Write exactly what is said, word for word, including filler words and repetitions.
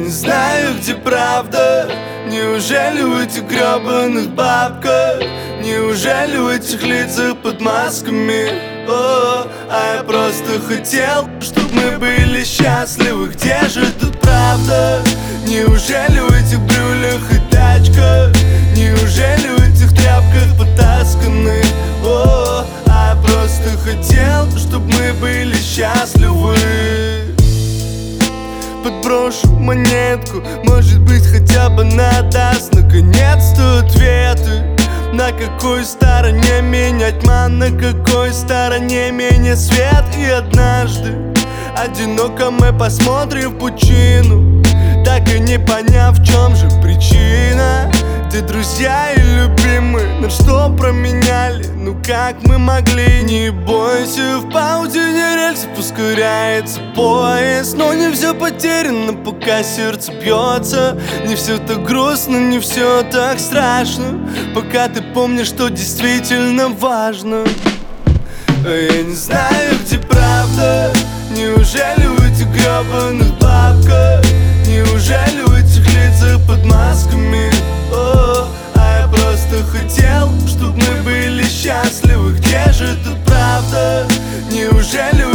не знаю, где правда. Неужели в этих гребаных бабках? Неужели в этих лицах под масками? О, а я просто хотел, чтобы мы были счастливы. Где же тут правда? Неужели в этих брюлях и тачках? Неужели в этих тряпках потасканных? О, а я просто хотел, чтобы мы были счастливы. Подброшу монетку, может быть, хотя бы она даст наконец-то ответы. На какой стороне меня тьма, на какой стороне меня свет? И однажды одиноко мы посмотрим в пучину, так и не поняв, в чем же причина. Где друзья и любимые, на что променяли? Ну как мы могли? Не бойся, в паутине рельсов ускоряется поезд. Но не все потеряно, пока сердце бьется. Не все так грустно, не все так страшно, пока ты помнишь, что действительно важно. Я не знаю, где правда. Неужели в этих гребаных бабках? Неужели в этих лицах под масками? О, а я просто хотел, чтобы мы были счастливы. Где же тут правда? Неужели